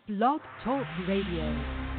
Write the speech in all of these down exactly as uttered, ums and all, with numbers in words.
Blog Talk Radio.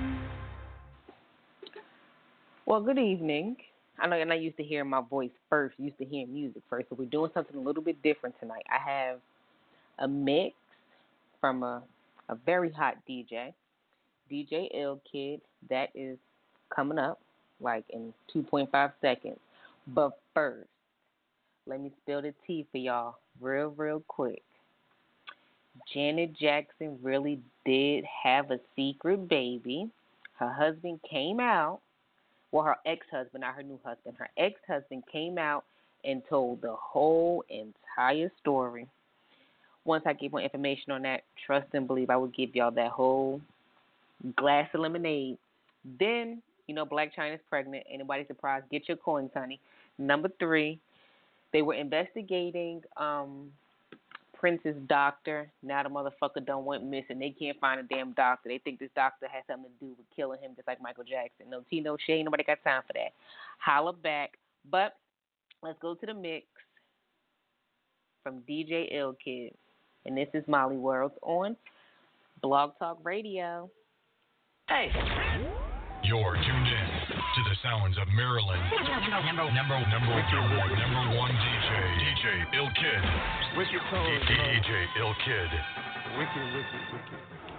Well, good evening. I know you're not used to hearing my voice first, used to hearing music first, so we're doing something a little bit different tonight. I have a mix from a, a very hot D J, D J Ill Kid, that is coming up like in two point five seconds. But first, let me spill the tea for y'all real, real quick. Janet Jackson really did have a secret baby. Her husband came out. Well, her ex-husband, not her new husband. Her ex-husband came out and told the whole entire story. Once I get more information on that, trust and believe I will give y'all that whole glass of lemonade. Then, you know, Blac Chyna's pregnant. Anybody surprised? Get your coins, honey. Number three, they were investigating um, Prince's doctor. Now the motherfucker done went missing. They can't find a damn doctor. They think this doctor has something to do with killing him, just like Michael Jackson. No tea, no shade. Nobody got time for that. Holla back. But let's go to the mix from D J Ill Kid. And this is Molly Worlds on Blog Talk Radio. Hey. You're tuned in to the sounds of Maryland. Number, number, number, number, number one D J, D J Ill Kid. Wicked tones, D J Ill Kid. Wicked, wicked, wicked.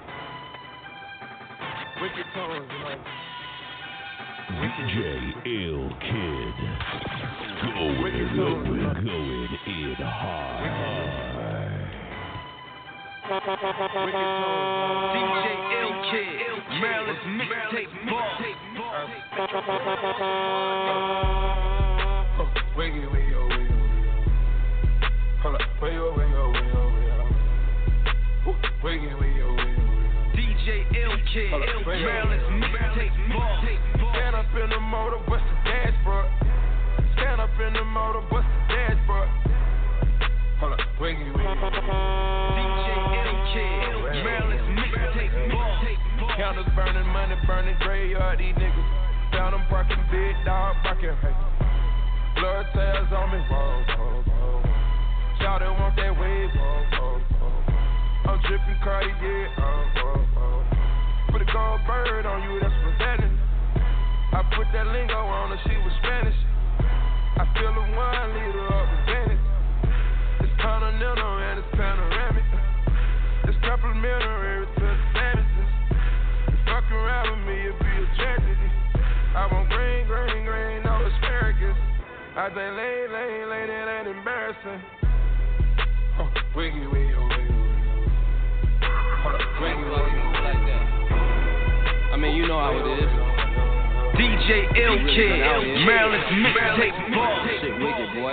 Wicked tones, you know. D J Ill Kid. Going, Wicked going, tones, going in hard. D J Ill Kid. Maryland's mixtape ball. Wiggy, wiggy, wiggy, wiggy. Hold up, wiggy, wiggy, wiggy, wiggy, wiggy, wiggy. D J Ill Kid. Maryland's mixtape ball. Stand up in the motor, bust the dashboard. Stand up in the motor, bust the dashboard. Hold up, wiggy, wiggy. D J Ill Kid. Maryland's mixtape ball. Candles burning, money burning, graveyard, these niggas. Found them parking, big dog barking, hey. Blood tails on me, whoa, whoa, whoa. Shawty want that wave, whoa, whoa, whoa. I'm dripping Cartier, oh, oh, oh. Put a gold bird on you, that's presenting. I put that lingo on her, she was Spanish. I feel the one leader of the Venice. It's continental and it's panoramic. It's complimentary to the savages. Fuck around with me, it'd be a tragedy. I want green, green, green, no asparagus. I say lay, lay, lay, that ain't embarrassing. Oh, wiggy, wiggy, oh, wiggy, wiggy. Hold up, wiggy, wiggy. Like that. I mean, you know how it is. D J Ill Kid, Maryland's mixtape ball. Shit wicked, boy.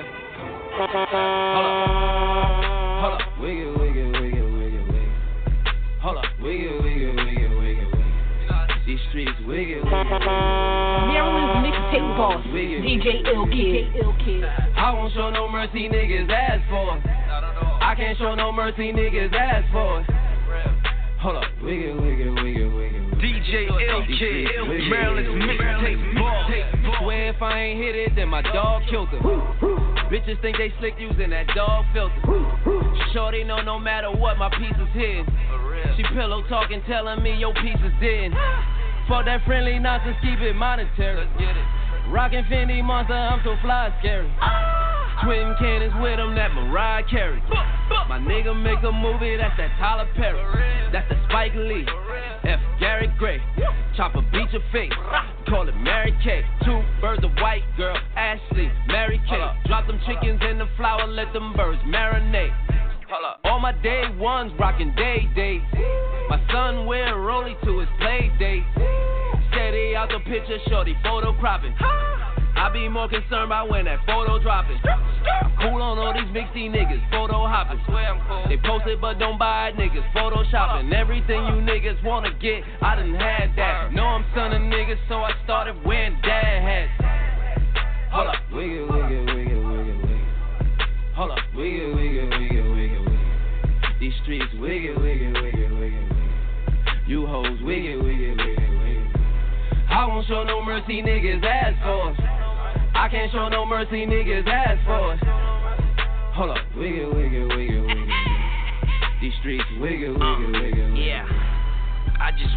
Hold up. Hold up. Wiggy, wiggy, wiggy, wiggy, wiggy. Hold up. Wiggy, wiggy, wiggy, wiggy, wiggy. These streets wiggy, wiggy, wiggy. Maryland's mixtape boss, D J Ill Kid. I won't show no mercy, niggas ask for it. I can't show no mercy, niggas ask for it. Hold up, wiggy, wiggy, wiggy, wiggy. D J Ill Kid, Maryland's mixtape ball. Swear if I ain't hit it, then my dog killed him. Bitches think they slick using that dog filter. Shorty know no matter what, my piece is hid. She pillow talking, telling me your piece is dead. Fuck that friendly nonsense, keep it monetary. Let's get it. Rockin' Fendi Monster, I'm so fly scary. Twin cannons with him, that Mariah Carey. My nigga make a movie, that's that Tyler Perry. That's the Spike Lee, F. Gary Gray. Chopper beat your face, call it Mary Kay. Two birds, a white girl, Ashley, Mary Kay. Drop them chickens in the flour, let them birds marinate. All my day ones rockin' day days. My son wear Rollie to his play dates. Steady out the picture, shorty photo cropping. I be more concerned about when that photo dropping. I'm cool on all these mixy niggas, photo hopping. They post it but don't buy it, niggas photoshopping. Everything you niggas wanna get, I done had that. Know I'm son of niggas, so I started wearing dad hats. Hold up, wiggy, wiggy, wiggy, wiggy, wiggy. Hold up, wiggy, wiggy, wiggy, wiggy, wiggy. These streets wiggy, wiggy, wiggy, wiggy, wiggy. You hoes wiggy, wiggy, wiggy, wiggy. I won't show no mercy, niggas ask for us. I can't show no mercy, niggas ask for us. Hold up, wiggy, wiggy, wiggy, wiggy. These streets wiggy, wiggy, wiggy, wiggy. Yeah.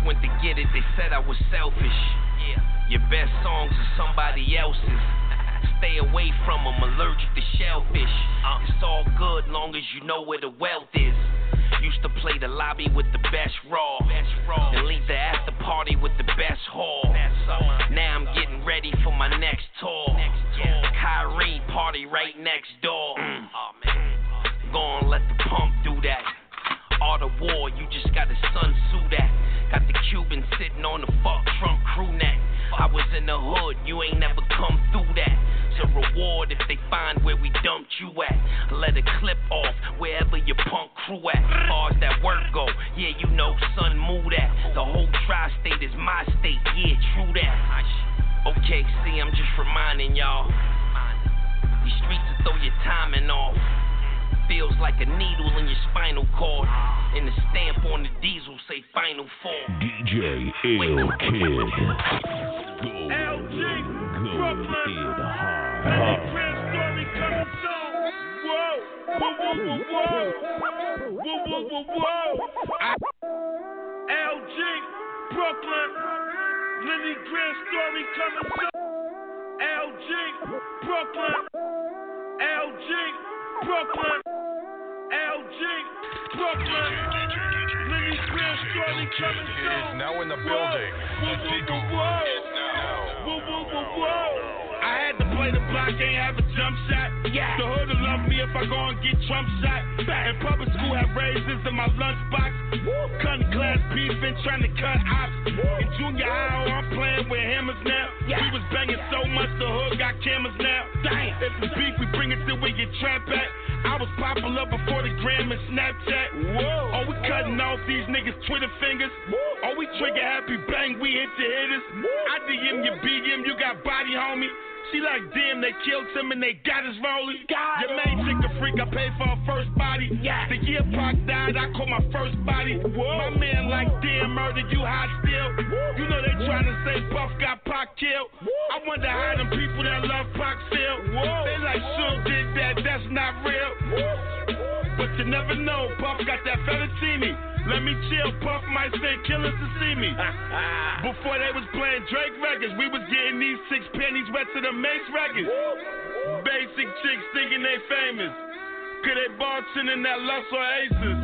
went to get it, they said I was selfish. Yeah. Your best songs are somebody else's. Stay away from them, allergic to shellfish. Uh, it's all good long as you know where the wealth is. Used to play the lobby with the best raw, best raw. And leave the after party with the best haul. Now I'm getting ready for my next tour. Next tour. Kyrie party right next door. Mm. Oh, man. Gonna let the pump do that. Art of war, you just got a Sun Tzu that. Got the Cuban sitting on the fuck trunk crew neck. I was in the hood, you ain't never come through that. It's a reward if they find where we dumped you at. Let a clip off wherever your punk crew at. Far as that work go, yeah, you know, son, move that. The whole tri-state is my state, yeah, true that. Okay, see, I'm just reminding y'all. These streets will throw your timing off. Feels like a needle in your spinal cord. And the stamp on the diesel say final form. D J Ill Kid. Go. L G, Go. Brooklyn. Kid hard. Any grand story coming soon. Whoa, whoa, whoa, whoa, whoa. Whoa, whoa, whoa, whoa. I- L G, Brooklyn. Lenny grand story coming soon. L G, Brooklyn. L G, Brooklyn. L G, Brooklyn. Lenny grand story coming soon. Is now in the Whoa, building. whoa, The whoa, takeover whoa, is now. whoa, whoa, whoa, whoa. I had to play the block, ain't have a jump shot. Yeah. The hood will love me if I go and get Trump shot. In public school, have raisins in my lunchbox. Cutting glass beef and trying to cut ops. In junior high, I'm playing with hammers now. Yeah. We was banging so much, the hood got cameras now. Damn. If it's beef, we bring it till we get trapped at. I was popular before the gram and Snapchat. Whoa. Oh, we cutting off these niggas' Twitter fingers. Whoa. Oh, we trigger happy, bang, we hit the hitters. Whoa. I D M you, B M, you got body, homie. She like, damn, they killed him and they got his rolling. Your main chick a freak, I paid for her first body. Yeah. The year Pac died, I caught my first body. Whoa. My man like, damn, murder, you hot still. Whoa. You know they trying to say Puff got Pac killed. Whoa. I wonder how them people that love Pac feel. Whoa. They like, Suge did that, that's not real. Whoa. But you never know, Puff got that fettuccine. Let me chill, Puff might send killers to see me. Before they was playing Drake records, we was getting these six pennies wet to the Mace records. Basic chicks thinking they famous, cause they bartending that Lust or Aces.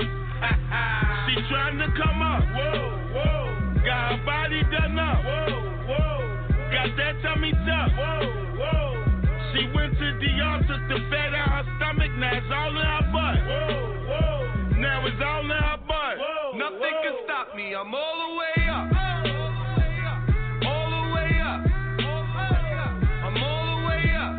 She trying to come up, whoa, whoa. Got her body done up, whoa, whoa. Got that tummy tuck, whoa, whoa. She went to the altar to fat out her stomach, now it's all in her butt. Whoa, whoa. Now it's all in her butt. Whoa, nothing whoa. Can stop me. I'm all the way up. All the way up. I'm all the way up.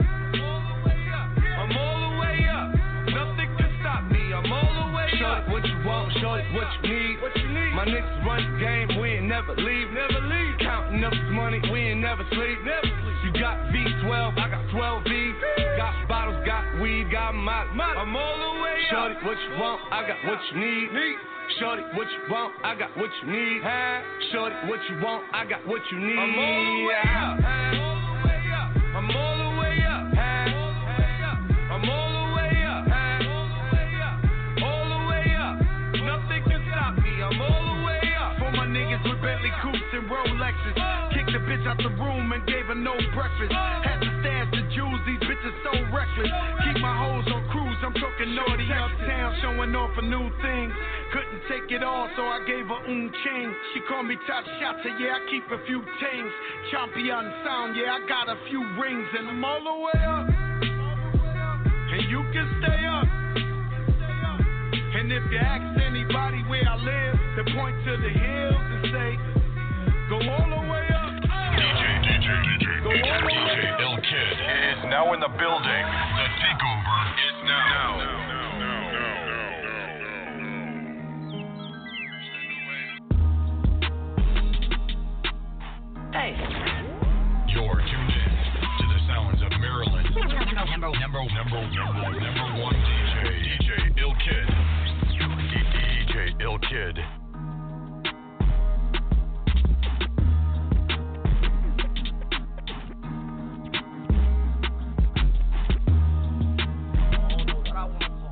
I'm all the way up. Nothing can stop me. I'm all the way up. Short what you want, short what you need. What you need. My niggas run the game. We ain't never leave. Never leave. Counting up this money. We ain't never sleep. Never sleep. You got V twelve. I got twelve V's. Got bottles. Got weed. Got my. I'm all the way up. Shorty, what you want? I got what you need. need. Shorty, what you want? I got what you need. Huh? Shorty, what you want? I got what you need. I'm all the way up. I'm all the way up. I'm all the way up. All the way up. Nothing can stop me. I'm all the way up. For my niggas with Bentley Coupes and Rolexes. Kicked the bitch out the room and gave her no breakfast. Had to stash the jewels. These bitches so reckless. Keep my hoes on cruise. I'm talking naughty uptown, showing off a new thing. Couldn't take it all, so I gave her un chain. She called me top shotter, yeah, I keep a few things. Champion sound, yeah, I got a few rings, and I'm all the way up. And you can stay up. And if you ask anybody where I live, they point to the hills and say, go all the way up. D J, D J, D J, go D J, all the D J way up. Ill Kid is now in the building. The takeover is now. Hey. You're tuned in to the sounds of Maryland. Number, number, number, number, number one D J, D J Ill Kid. D J Ill Kid. I don't know what I want to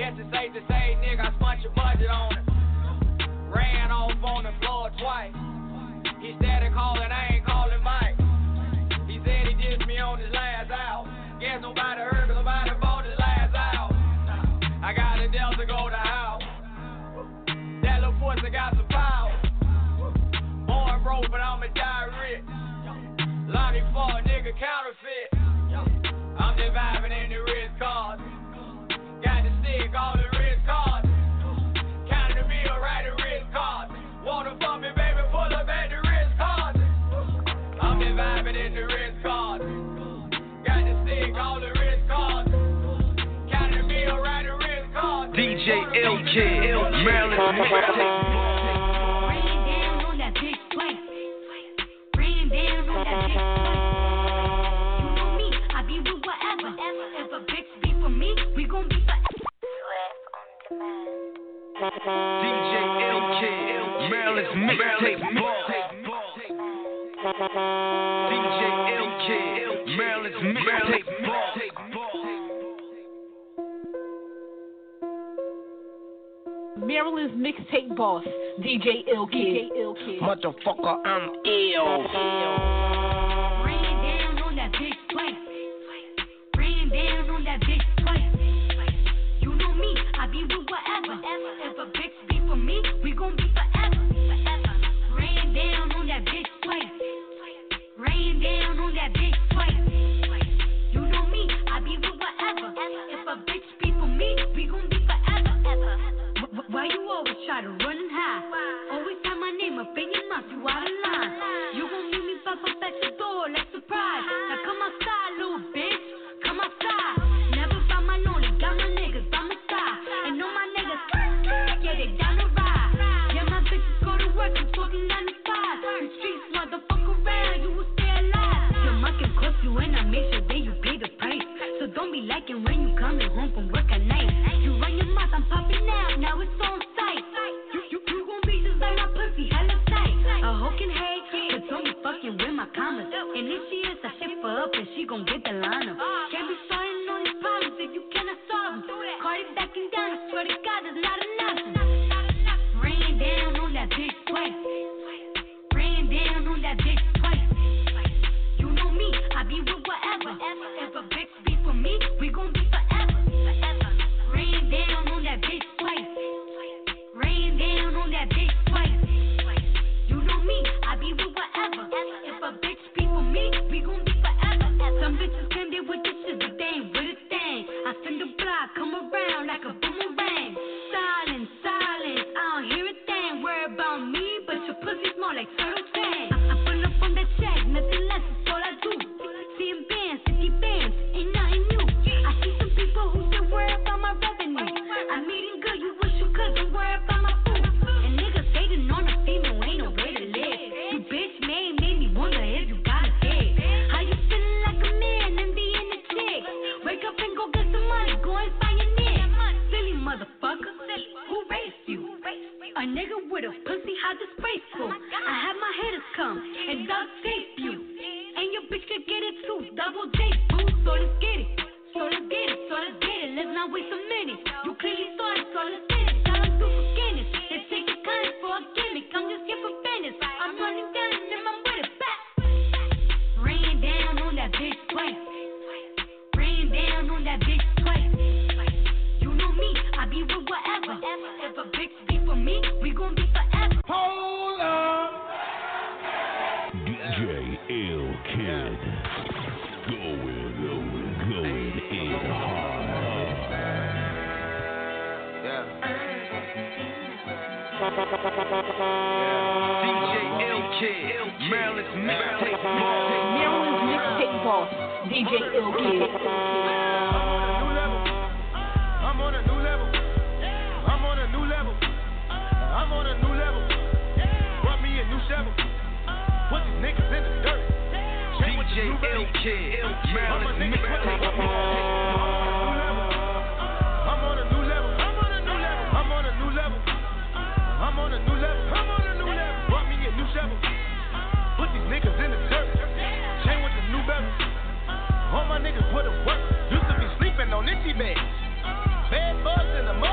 Guess it's safe to say, nigga, I spent your budget on it. Ran off on the floor twice. He started calling, I ain't calling Mike. He said he dissed me on his last album. Guess nobody heard, but nobody bought his last album. I got a Delta go to house. That little pussy got some power. Born broke, but I'ma die rich. Lonnie for a nigga counterfeit. I'm just vibing in the Ritz cards. Got the stick, all the Ritz cards. Counting the meal, right the Ritz cards. Water for me, baby, pull up at the Ritz cards. I'm just vibing in the Ritz cards. Got the stick, all the Ritz cards. Counting the meal, right the Ritz cards. D J L-Kid, Maryland mixtape. Rain down on that bitch twice. Rain down on that bitch twice. You know me, I be with whatever. If a bitch be for me, we gon' be forever. D J L-Kid, Maryland's mixtape. D J L-Kid, Maryland's mixtape. Maryland's mixtape boss, D J L-Kid. Motherfucker, I'm ill. Rain down on that bitch twice. Rain down on that bitch twice. You know me, I be with whatever. If a bitch be for me, we gon' be forever. Rain down on that bitch twice. Rain down on that bitch twice. You know me, I be with whatever. If a bitch be for me, we gon' be forever. Why you always try to run and hide? Always have my name up in your mouth, you out of line. You gon' meet me pop up at your door like surprise. Now come outside, little bitch, come outside. Never found my lonely, got my niggas by my side. And all my niggas, yeah, they down to ride. Yeah, my bitches go to work, I'm talking nine to five. The streets, motherfucker, around, you will stay alive. Your mark can cost you and I make sure that you pay the price. So don't be liking when you coming home from work at night. You run your mouth, I'm popping out, now it's on sight. You, you, you gon' be just like my pussy, hella tight. A hoe can hate, but don't be fucking with my commas. And if she is, I ship her up and she gon' get the line up. Can't be starting all these problems if you cannot solve them. Call it backing down, I swear to God, there's not an option. Rain down on that bitch twice. Rain down on that bitch twice. You know me, I be with whatever. If a bitch be for me, we gon' be forever. Rain down on that bitch twice. Rain down on that bitch twice. You know me, I be with whatever. If a bitch be for me, we gon' be forever. Some bitches can deal with this shit, but they ain't with a thing. I send the block, come around like a boomerang. Silence, silence, I don't hear a thing. Worry about me, but your pussy's more like turtle tang. I, I pull up on that check, nothing less is all I do. Seeing bands, fifty bands, ain't nothing new. I see some people who say worry about my revenue. I'm eating good, you wish you could, don't worry about my food. And niggas hating on a female, ain't no way to live. You bitch made, made me wonder if you got a dick. How you feeling like a man and being a chick? Wake up and go get some money, go and find your nick. Silly motherfucker, who raised you? A nigga with a pussy, how disgraceful. I have my haters come and duct tape you. And your bitch could get it too, double J, boo. So let's get it, so let's get it, so let's get it. Let's not waste a minute. You clearly saw it, so let's get it. Tell them to forget it. They take your kind for a gimmick. I'm just here for business. I'm running down and then I'm with it back. Rain down on that bitch twice. Rain down on that bitch twice. You know me, I be with whatever. If a bitch be for me, we gon' be forever. Hold up. D J L-Kid. Going, going, going in hard. Yeah. D J L-Kid, Maryland's mixtape boss. Maryland's mixtape boss, D J L-Kid. I'm on a new level. I'm on a new level. I'm on a new level. Brought me a new shovel. Put these niggas in the dirt. D J L-Kid, Maryland's mixtape boss. I'm on a new level. I'm on a new level. I'm on a new level. I'm on a new level. I'm on a new level. Brought me a new shovel. Put these niggas in the dirt. Chain with the new bezel. All my niggas put them work. Used to be sleeping on itchy beds. Bad bugs in the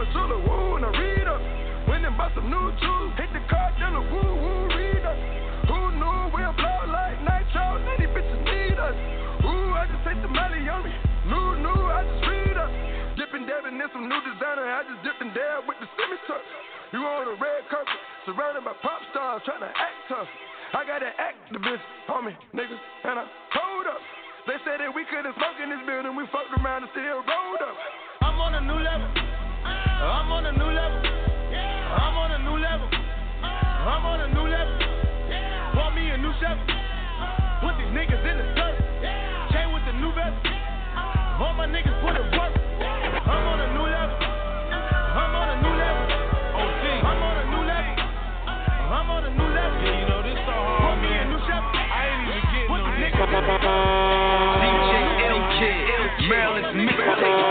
chiller, woo, and I read up. Went and bought some new shoes, hit the car, then a woo, woo, read up. Who knew we'll blow like nitro, and these bitches need us. Ooh, I just take the money on me. New, new, I just read up. Dipping, dabbing in some new designer, I just dipped and dab with the semi tuck. You on a red carpet, surrounded by pop stars, trying to act tough. I got an activist on me, niggas, and I told up. They said that we couldn't smoke in this building, we fucked around and still rolled up. I'm on a new level. I'm on a new level. I'm on a new level. I'm on a new level. Want me a new Chevy. Put these niggas in the dirt. Chain with the new vest. All my niggas put in work. I'm on a new level. I'm on a new level. O G. I'm on a new level. I'm on a new level. Yeah, you know this so hard. Put me a new Chevy. I ain't even getting no niggas. D J L-Kid, Maryland's mixtape.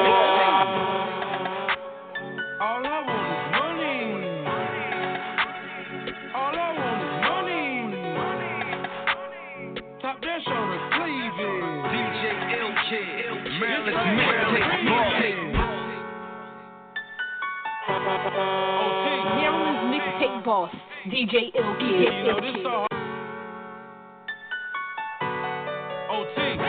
All I want is money. All I want is money. Top dash on the Cleveland. D J L-Kid, Maryland's mixtape. Maryland's mixtape boss, D J L-Kid. You know this so hard. O T.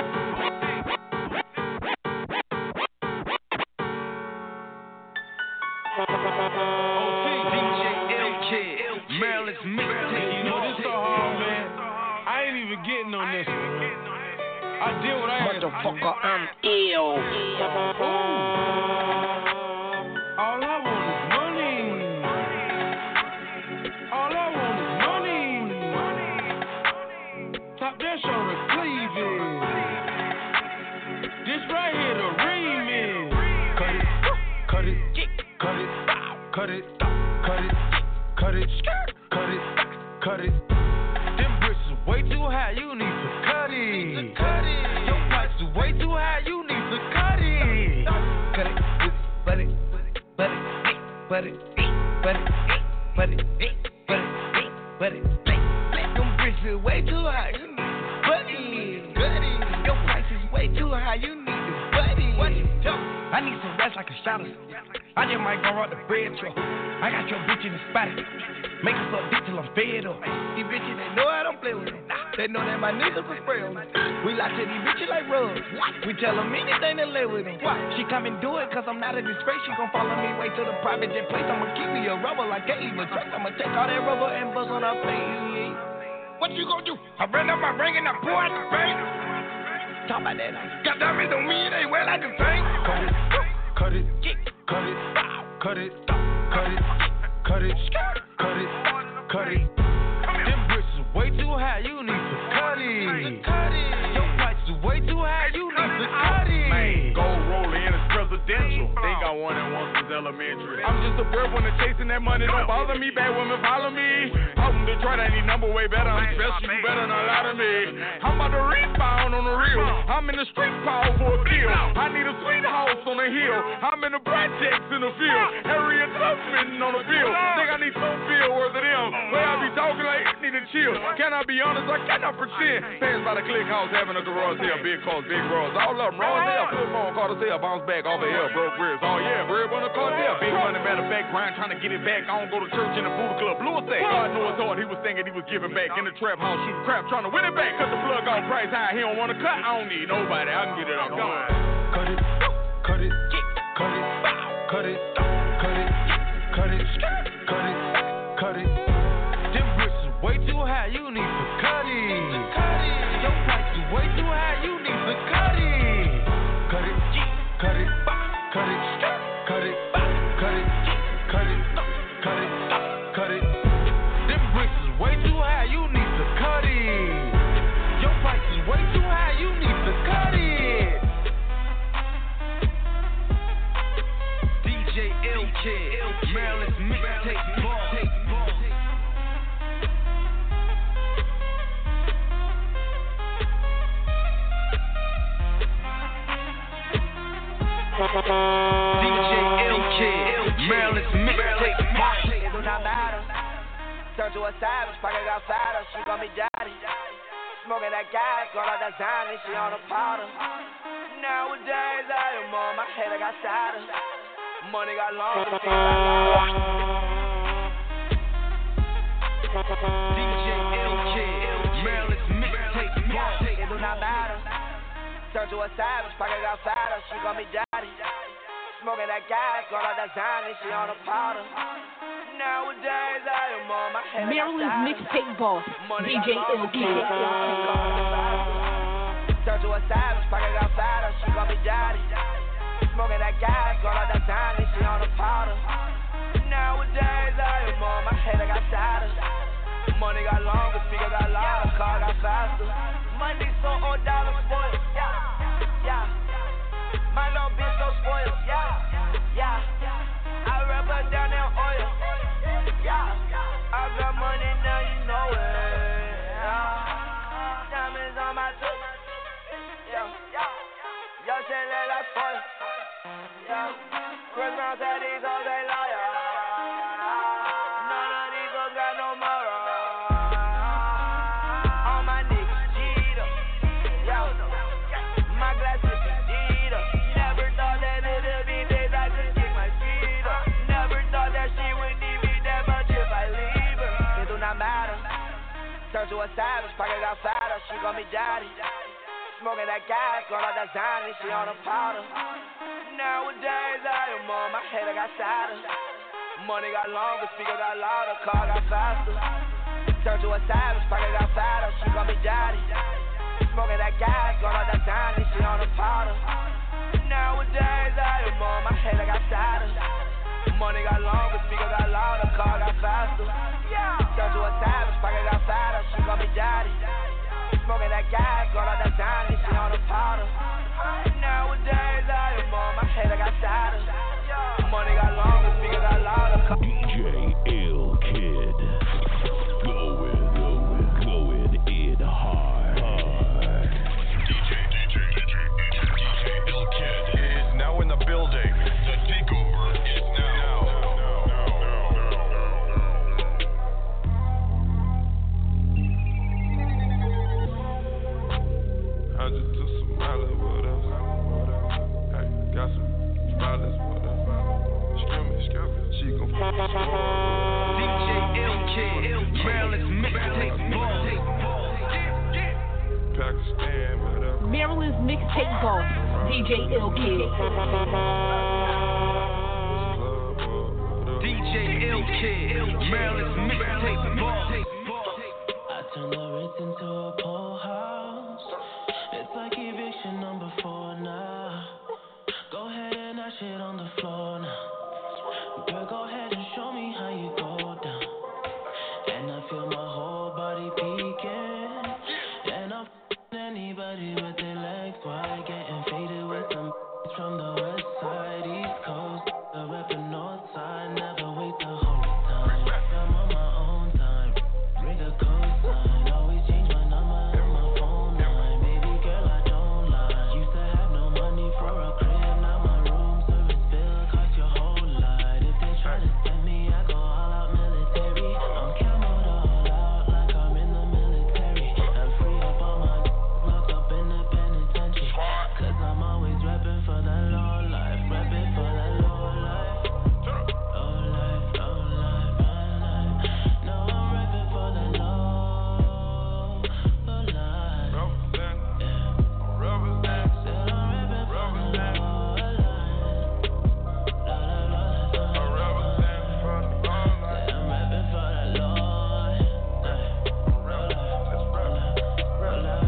Maryland's mixtape. You know this so hard, man. I ain't even getting on this one. I did what I had to do. Motherfucker, I'm ill. All I want is money. All I want is money. Top dash on the Cleveland. This right here, the remix. Cut it, cut it, cut it, cut it, cut it, cut it, cut it, cut it. Them bricks is way too high, you need to cut it. Cut it. Your price is way too high, you need to cut it. Cut it, but it, but it, but it, but it, but it, but it, but it. Them bricks is way too high, you need to cut it. Cut it. Your price is way too high, you need to cut it. What you do? I need some rest like a shot of. I just might go out the bread truck. I got your bitch in the spot. Make us up bitch till I'm fed up. These bitches, they know I don't play with them. They know that my niggas will spray on me. We lie to these bitches like rubs. We tell them anything to live with them. She come and do it cause I'm not a disgrace. She gon' follow me way to the private jet place. I'ma keep me a rubber like I even trace. I'ma take all that rubber and buzz on her face. What you gon' do? I ran up my ring and I pour out the bank. Talk about that. Got diamonds on me, they wear like a tank. Cut it, cut it, cut it, cut it, cut it, cut it, cut it, cut it. Them bricks is way too high, you need to cut it. Cut it. Your price is way too high, you need to cut it. Man, gold rolling in is presidential. Think I won it once since elementary. I'm just a breadwinner chasing that money, don't bother me. Bad women follow me. I'm from Detroit, I need number way better. I'm special, you better not lie to me. I'm about to rebound on the real. I'm in the street power for a kill. I need a sweet house on the hill. I'm in the projects in the field. Harriet Tubman on the bill. Think I need some bill worth of them. But I be talking like it need to chill. Can I be honest? I cannot pretend. Pants by the click house, having a garage sale. Big cars, big roads. All of them raw sale. Flip phone, call the sale. Bounce back off the hill. Broke ribs. Oh yeah, bread on the car sale. Big money, matter of fact, grind trying to get it back. I don't go to church in the Buddha Club. Blue say, God knows hard. He was thinking he was giving back in the trap house, shooting crap, trying to win it back. Cut the plug off, price high. He don't want to cut. I don't need nobody. I can get it off. Come on. Cut it, cut it, cut it, cut it, cut it, cut it, cut it, cut it. Them bricks is way too high. You need to cut it. Cut it. Your price is way too high. You need to cut it. Cut it, cut it, cut it, cut it, cut it, cut it, cut it, cut it. Them bricks is way too high. You need to cut it. Your price is way too high. You need to cut it. D J L-Kid, Maryland's mixtape boss. D J L-Kid, Maryland's mixtape boss. It do not matter. Turn to a savage, pocket got fatter. She gon' be daddy. Smoking that gas, going out that Zany, she on a powder. Nowadays I am on my head, I got sadder. Money got long, the thing got long. D J L-Kid, Maryland's mixtape boss. It do not matter. Turn to a savage, pocket got fatter. She call me daddy. Smoking that gas, girl like that Zany, she on the powder. Nowadays I am on my head. Maryland's mixtape boss, D J L-Kid. Turn to a savage, pocket got fatter. She call me daddy. Smoking that gas, girl like that Zany, she on the powder. Nowadays I am on my head, I got sadder. Money got longer, speaker got louder, car got faster. Money so old, dollar spoiled, yeah, yeah. My little bitch so spoiled, yeah, yeah. I rub her down in oil, yeah. I got money now, you know it, yeah. Diamonds on my tooth, yeah, yeah. Yo, shit let us spoil, yeah. Chris Brown said these hoes ain't loyal. None of these hoes got no moral. All my niggas cheater, yeah. My glass is Adidas. Never thought that it'd be days I could kick my feet up. Never thought that she would need me that much if I leave her. It do not matter. Turn to a savage, pocket got fatter. She call me daddy. Smoking that gas, girl like that Zany, she on the powder. Nowadays I am on my head, I got sadder. Money got longer, speaker got louder, car got faster. Turn to a savage, pocket got fatter. She call me daddy. Smoking that gas, girl like that Zany, she on the powder. Nowadays I am on my head, I got sadder. Money got longer, speaker got louder, car got faster. Turn to a savage, pocket got fatter. She call me daddy. Smoking that gas, girl like that Zany, she on the powder. Nowadays I am on my head, I got sadder. Money got longer, speaker got louder. D J L-Kid, going, going, going in hard. hard. D J, D J, D J, D J L-Kid is now in the building. The takeover is now. I just took some mileage with us. Hey, got some mileage with us. Skimming, skimming. She gon' fuck us all. D J L-Kid, Maryland's mixtape boss. Pakistan with us. Maryland's mixtape boss, D J L-Kid. D J L-Kid, Maryland's mixtape boss. I turn the Ritz into a pool house. It's like eviction number four now. Go ahead and that shit on the floor now. Girl, go ahead and show me how you go down. And I feel my whole body peeking. And I'm f***ing anybody with their legs wide. Getting faded with some from the west side, east coast. The reppin' north side, never wait the whole time. I'm on my own time. Bring a cosign. Always change my number and my phone line. Baby girl, I don't lie. Used to have no money for a crib. Now my room service bill cost your whole lot. If they try to send me, I go all out military. I'm camoed all out like I'm in the military. I'm free up all my d- locked up in the penitentiary. Cause I'm always reppin' for that low life. Reppin' for that low life. Low life, low life, low life. No, I'm reppin' for that low, low life. Represent, Yeah. represent, Said I'm reppin' for that low life. La, la, la, la, I la. represent for the long life. Said I'm reppin' for that low life. Low life, low life,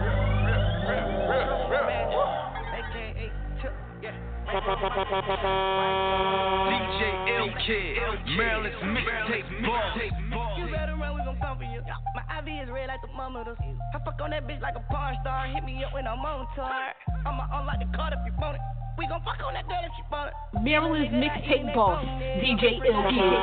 D J L-Kid, Maryland's mixtape boss. You better run, we gon' come for you. My I V is red like the mama does. I fuck on that bitch like a porn star. Hit me up when I'm on tour. I'ma unlock the card if you want it. We gon' fuck on that girl if she want it. Maryland's mixtape boss, D J L-Kid.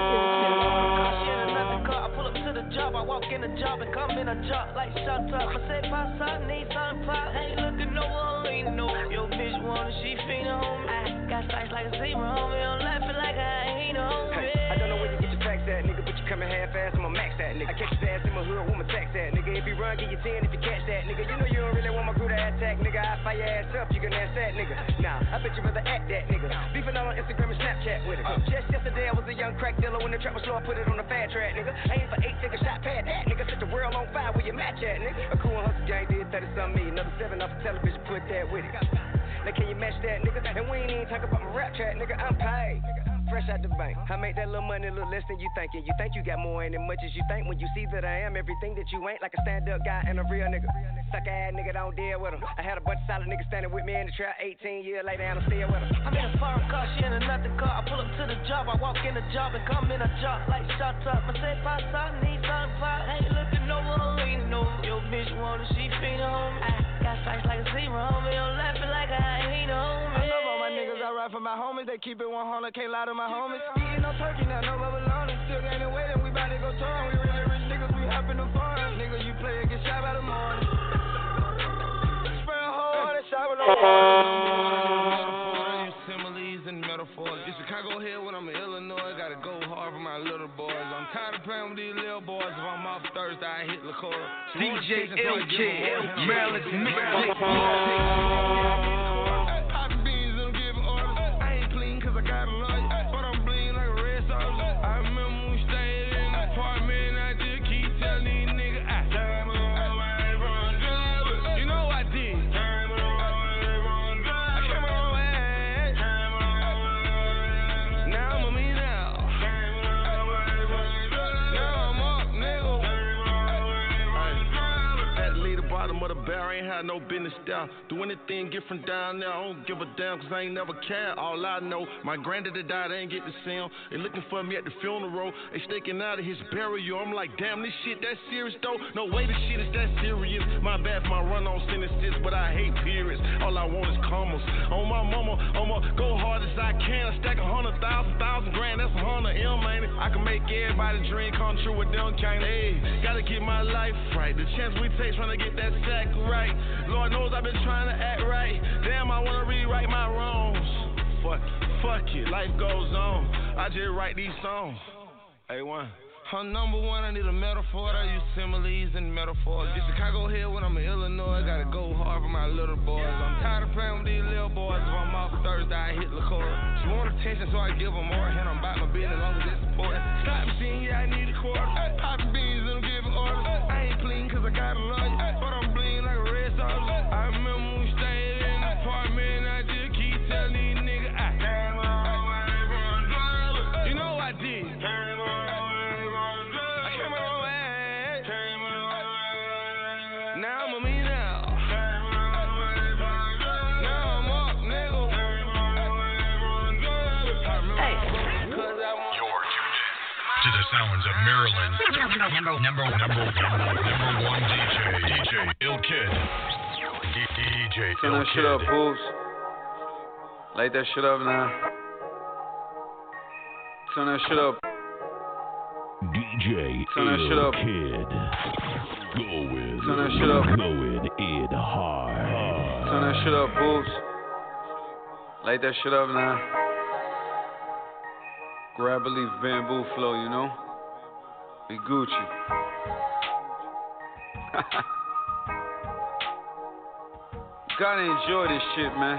I pull up to the job, I walk in the job and come in a job like shut up. I say pop shot, need some pop. Ain't looking no one lean no. Your bitch wanna, she feedin' on me. I got stripes like a zebra on me. I'm laughing like I ain't on me. I don't know where you get your facts at, nigga, but you coming half fast, I'ma max that, nigga. I catch your ass in my hood, with my tax at, nigga. If you run, get your ten if you catch that, nigga. You know you don't really want my crew to attack, nigga. I fire your ass up, you you can ask that nigga. Nah, I bet you rather act that nigga. Beefing all on Instagram and Snapchat with it. Just yesterday I was a young crack dealer when the trap was slow, I put it on the fat track, nigga. Aim for eight figure shot pad that nigga. Set the world on fire where you match at, nigga. A cool and hustle gang did thirty something million. Another seven off the television, put that with it. Now can you match that, nigga? And we ain't even talking about my rap track, nigga. I'm paid. Fresh out the bank. I make that little money look less than you thinking. You think you got more ain't as much as you think when you see that I am everything that you ain't, like a stand-up guy and a real nigga. Suck ass nigga, don't deal with him. I had a bunch of solid niggas standing with me in the trap eighteen years later and I'm still with him. I'm in a foreign car, she in another car. I pull up to the job, I walk in the job and come in a job like shut up. I say pop something, need something pop. Ain't looking no one, ain't no. Yo bitch wanna she feed on me. I got stripes like a zero, homie. I'm laughing like I ain't on me. I love all my niggas, I ride for my homies. They keep it one hundred, can't lie to my homies. Eating no turkey now, no Babylon. Still gaining weight and we bout to go touring. We really rich niggas, we hopping the farm. Nigga, you play and get shot by the morning. Spray a hole, that shot with no I use similes and metaphors. It's Chicago here when I'm in Illinois. Gotta go hard for my little boys. I'm tired of playing with these little boys. If I'm off Thursday, I hit liquor. D J L K, Maryland's mixtape. Poppin' beans and giving orders. I ain't clean cause I got a lawyer. But I'm bleeding like a red sauce. I remember when we stayed in the apartment. I just keep telling these niggas I time away from drugs. You know I did. Time away from drugs. I came on way. Time away. Now I'm a me now. Time away from drugs. Now I'm up, nigga. Had to leave the bottom of the barrel. Ain't had no business down. Do anything different down there. I don't give a damn cause I ain't never cared. All I know, my granddaddy died. I ain't get to see him. They looking for me at the funeral. They staking out of his burial. I'm like, damn, this shit that serious though. No way this shit is that serious. My bad for my run on sentences, but I hate periods. All I want is commas. On my mama, I'ma go hard as I can. I stack a hundred thousand, thousand grand. That's a hundred M, man. I can make everybody's dream come true with them kind of. Hey, gotta get my life right. The chance we take trying to get that sack right. Lord knows I've been trying to act right. Damn, I wanna rewrite my wrongs. Fuck, fuck it, life goes on. I just write these songs. Hey, one. Her number one, I need a metaphor. I use similes and metaphors. Get Chicago here when I'm in Illinois. Gotta go hard for my little boys. I'm tired of playing with these little boys. If I'm off Thursday, I hit liquor. She want attention, so I give her more. And I'm about my business as long as it's important. Slot machine, yeah, I need a quarter. Poppin' beans and I'm giving orders. I ain't clean cause I got a lawyer. But I'm bleeding like a red sauce. I remember when we stayed in the apartment. I just keep telling these niggas I came away from drugs. You know I did. Came away from drugs. I came away. Came away. Now I'm a me now. Came away from drugs. Now I'm up, nigga. Came away from drugs. Hey. You're tuned in to the sounds of Maryland. Number, number, number, number one D J, D J Ill Kid. D J Turn that shit up, fools. Light that shit up now. Turn that shit up. D J Turn that shit up. Kid. Go with Turn that shit up. Go with it hard. Turn that shit up, fools. Light that shit up now. Grab a leaf bamboo flow, you know? Be Gucci. Gotta enjoy this shit, man.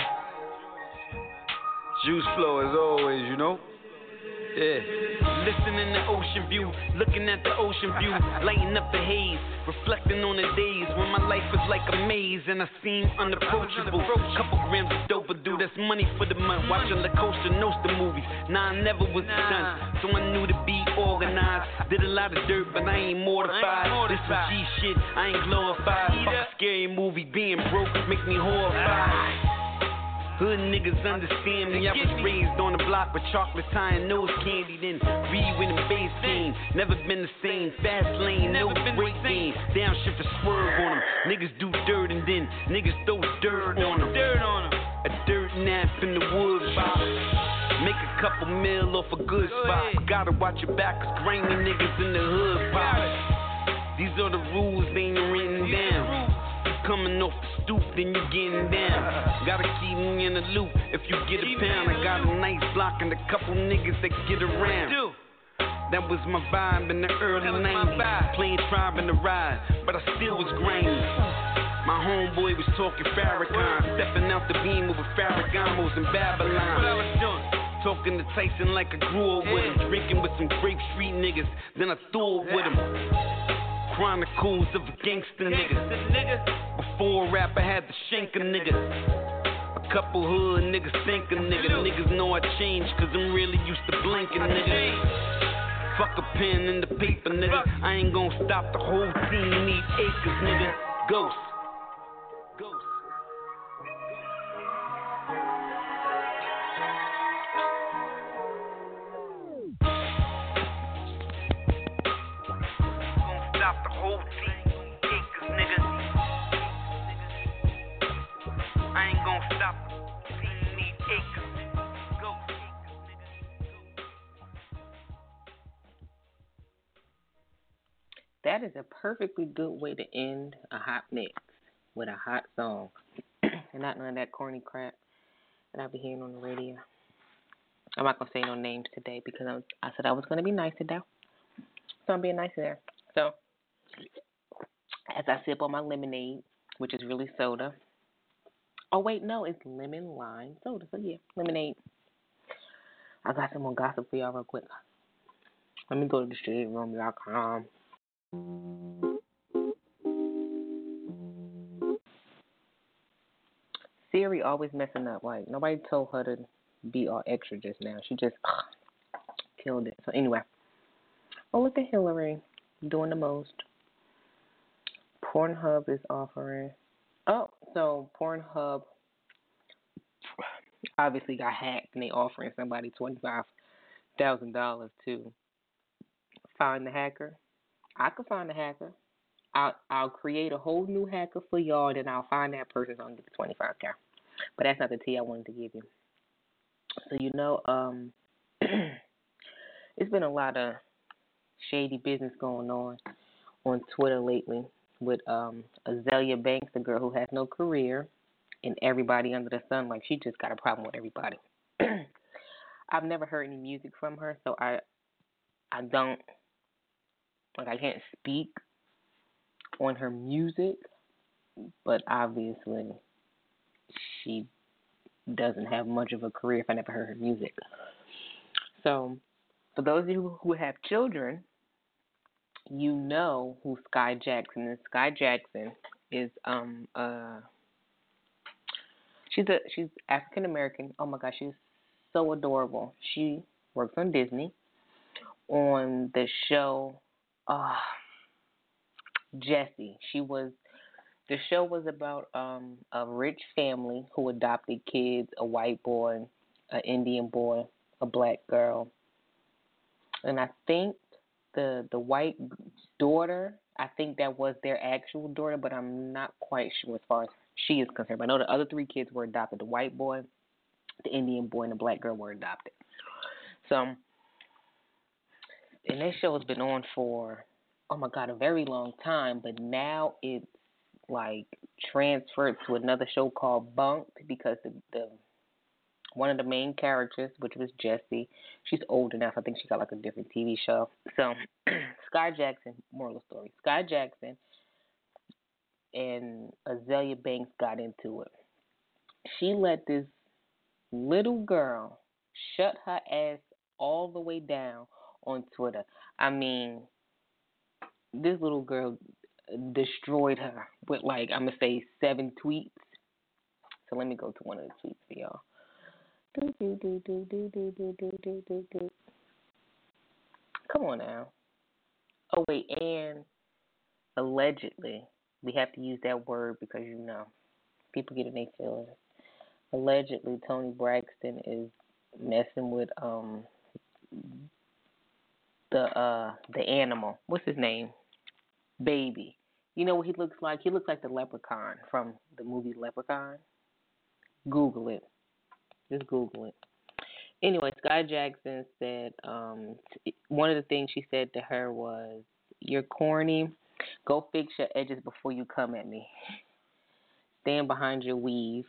Juice flow as always, you know? Yeah. Listening to ocean view, looking at the ocean view, lighting up the haze, reflecting on the days when my life was like a maze and I seemed unapproachable. Couple grams of dope will do, that's money for the month. Watching La Costa Nostra movies, nah, I never was done, so I knew to be organized. Did a lot of dirt, but I ain't mortified. This is G shit, I ain't glorified. Fuck a scary movie, being broke make me horrified. Hood niggas understand me. I was raised on the block with chocolate tie and nose candy. Then read with a bass game. Never been the same. Fast lane, no break game. Downshift a swerve on them. Niggas do dirt and then niggas throw dirt on them. Dirt on them. A dirt nap in the wood box. Make a couple mil off a good spot. Gotta watch your back, cause grainy niggas in the hood pop. These are the rules, they ain't written down. Coming off the stoop, then you getting down. Gotta keep me in the loop. If you get a pound, I got a nice block and a couple niggas that get around. That was my vibe in the early nineties. Playing tribe in the ride, but I still was grimy. My homeboy was talking Farrakhan, stepping out the beam with Farragamos in Babylon. Talking to Tyson like I grew up with him, drinking with some Grape Street niggas, then I threw it with him. Chronicles of a gangster nigga. Before a rapper had to shank a nigga. A couple hood niggas think a nigga. Niggas know I changed cause I'm really used to blinking nigga. Fuck a pen in the paper nigga. I ain't gon' stop the whole team, need acres nigga. Ghost. Ghost. Stop the whole team, acres nigga. I ain't gon' stop the team, need acres. Go. That is a perfectly good way to end a hot mix with a hot song. And not none of that corny crap that I'll be hearing on the radio. I'm not going to say no names today because I, was, I said I was going to be nice today. So I'm being nice there. So as I sip on my lemonade, which is really soda. Oh, wait, no, it's lemon lime soda. So, yeah, lemonade. I got some more gossip for y'all real quick. Let me go to the shade room dot com. Siri always messing up. Like, nobody told her to be all extra just now. She just uh, killed it. So, anyway. Oh, look at Hillary doing the most. Pornhub is offering. Oh, so Pornhub obviously got hacked and they offering somebody twenty-five thousand dollars to find the hacker. I could find the hacker. I'll I'll create a whole new hacker for y'all, and then I'll find that person so I can get the twenty-five thousand. But that's not the tea I wanted to give you. So you know, um, it's been a lot of shady business going on on Twitter lately with um, Azalea Banks, the girl who has no career, and everybody under the sun. Like, she just got a problem with everybody. I've never heard any music from her, so I I don't, like, I can't speak on her music, but obviously she doesn't have much of a career if I never heard her music. So, for those of you who have children, you know who Sky Jackson is. Sky Jackson is um uh she's a she's African American. Oh my gosh, she's so adorable. She works on Disney on the show uh Jessie. She was the show was about um a rich family who adopted kids, a white boy, an Indian boy, a black girl. And I think the the white daughter, I think that was their actual daughter, but I'm not quite sure as far as she is concerned. But I know the other three kids were adopted. The white boy, the Indian boy, and the black girl were adopted. So, and that show has been on for, oh my God, a very long time, but now it's like transferred to another show called Bunked because the, the one of the main characters, which was Jessie, she's old enough. I think she got like a different T V show. So, Sky Jackson, moral of the story, Sky Jackson and Azalea Banks got into it. She let this little girl shut her ass all the way down on Twitter. I mean, this little girl destroyed her with, like, I'm going to say seven tweets. So let me go to one of the tweets for y'all. Do, do, do, do, do, do, do, do, do, do, do. Come on now. Oh, wait, and allegedly, we have to use that word because, you know, people get in their feelings. Allegedly, Tony Braxton is messing with um the uh the animal. What's his name? Baby. You know what he looks like? He looks like the leprechaun from the movie Leprechaun. Google it. Just Google it. Anyway, Sky Jackson said um, one of the things she said to her was, "You're corny. Go fix your edges before you come at me. Stand behind your weave.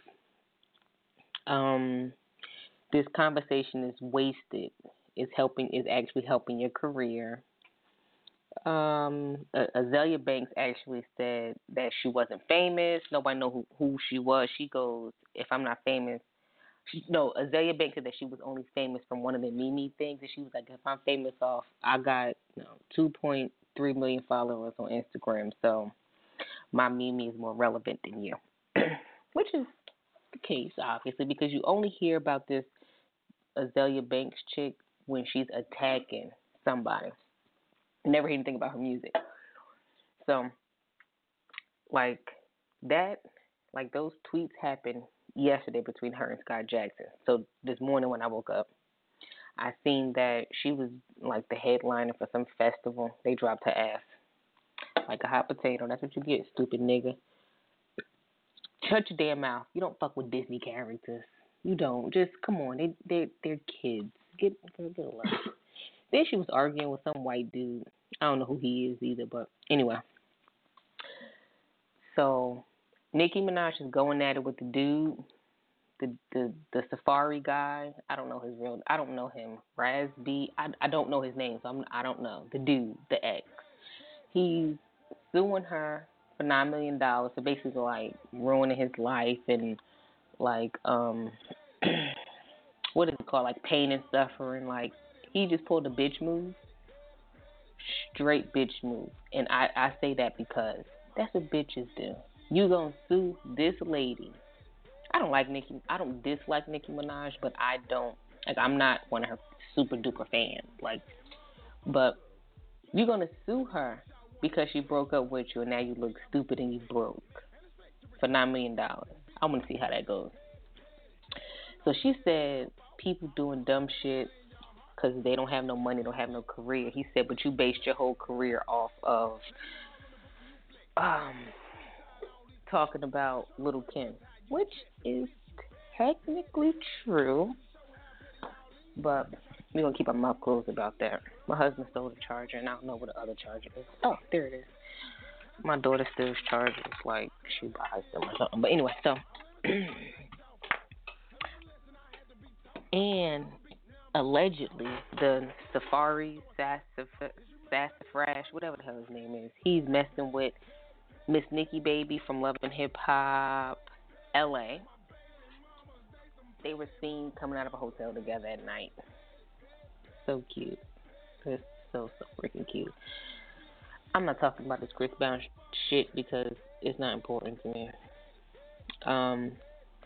Um, this conversation is wasted. It's helping. Is actually helping your career. Um, Azalea Banks actually said that she wasn't famous. Nobody know who, who she was. She goes, if I'm not famous, she, no, Azalea Banks said that she was only famous from one of the Mimi things. And she was like, if I'm famous off, I got you know, two point three million followers on Instagram. So my Mimi is more relevant than you. Which is the case, obviously, because you only hear about this Azalea Banks chick when she's attacking somebody. Never hear anything about her music. So, like, that, like, those tweets happened yesterday between her and Scott Jackson. So, this morning when I woke up, I seen that she was, like, the headliner for some festival. They dropped her ass like a hot potato. That's what you get, stupid nigga. Shut your damn mouth. You don't fuck with Disney characters. You don't. Just, come on. They, they, they're kids. Get, get a life. Then she was arguing with some white dude. I don't know who he is either, but anyway. So, Nicki Minaj is going at it with the dude, the the, the Safari guy. I don't know his real. I don't know him. Raz B. I, I don't know his name, so I'm, I don't know. The dude, the ex. He's suing her for nine million dollars. So basically, like ruining his life and like um, what is it called? Like pain and suffering. Like he just pulled a bitch move. Straight bitch move. And I, I say that because that's what bitches do. You gonna sue this lady. I don't like Nicki. I don't dislike Nicki Minaj, but I don't, like, I'm not one of her super duper fans. Like, but you're gonna sue her because she broke up with you and now you look stupid and you broke for nine million dollars. I wanna see how that goes. So she said people doing dumb shit because they don't have no money, don't have no career. He said, but you based your whole career off of um, talking about Lil' Kim, which is technically true, but we're going to keep our mouth closed about that. My husband stole the charger, and I don't know what the other charger is. Oh, there it is. My daughter steals chargers like she buys them or something. But anyway, so. And allegedly, the Safari Sassafrash, whatever the hell his name is, he's messing with Miss Nikki Baby from Love and Hip Hop L A. They were seen coming out of a hotel together at night. So cute. It's so, so freaking cute. I'm not talking about this Chris Brown shit because it's not important to me. Um...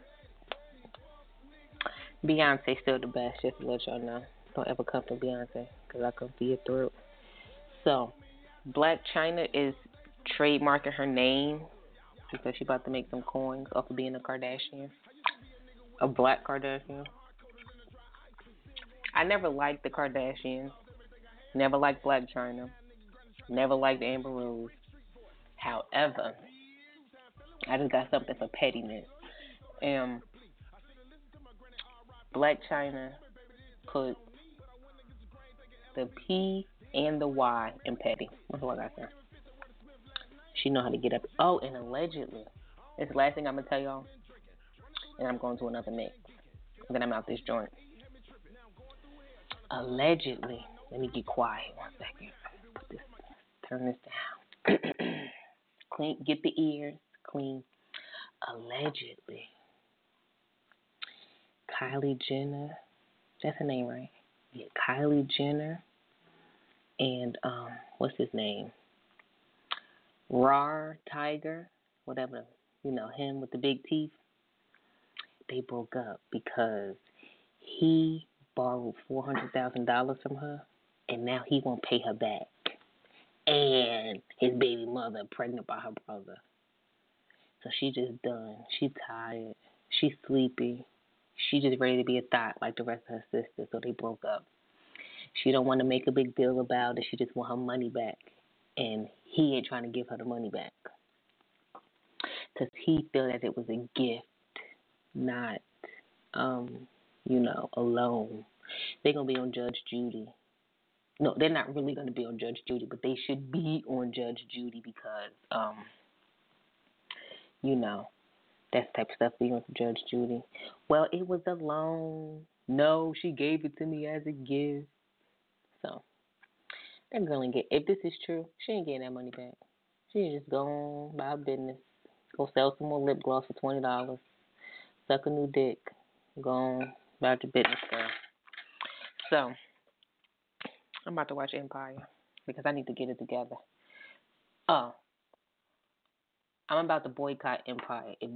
Beyonce still the best, just to let y'all know. Don't ever come for Beyonce, because I come for your throat. So, Black China is trademarking her name because she's about to make some coins off of being a Kardashian. A black Kardashian. I never liked the Kardashians. Never liked Black China. Never liked Amber Rose. However, I just got something for pettiness. And Black China put the P and the Y in petty. That's what I got there. She know how to get up. Oh, and allegedly, this is the last thing I'm going to tell y'all, and I'm going to another mix. And then I'm out this joint. Allegedly, let me get quiet one second. Put this, turn this down. Clean, get the ears clean. Allegedly, Kylie Jenner, that's her name, right? Yeah, Kylie Jenner and, um, what's his name? Rar Tiger, whatever, you know, him with the big teeth. They broke up because he borrowed four hundred thousand dollars from her, and now he won't pay her back. And his baby mother pregnant by her brother. So she just done. She tired. She sleepy. She just ready to be a thought like the rest of her sisters, so they broke up. She don't want to make a big deal about it. She just want her money back. And he ain't trying to give her the money back. Because he feel that it was a gift, not, um, you know, a loan. They're going to be on Judge Judy. No, they're not really going to be on Judge Judy, but they should be on Judge Judy because, um, you know, that's the type of stuff we on Judge Judy. Well, it was a loan. No, she gave it to me as a gift. So, That girl ain't get. If this is true, she ain't getting that money back. She ain't just go on by her business, go sell some more lip gloss for twenty dollars, suck a new dick, go on about your business, girl. So I'm about to watch Empire because I need to get it together. Oh, I'm about to boycott Empire. If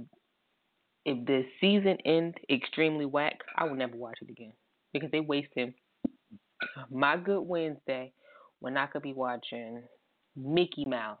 if the season ends extremely whack, I will never watch it again because they wasting my Good Wednesday when I could be watching Mickey Mouse,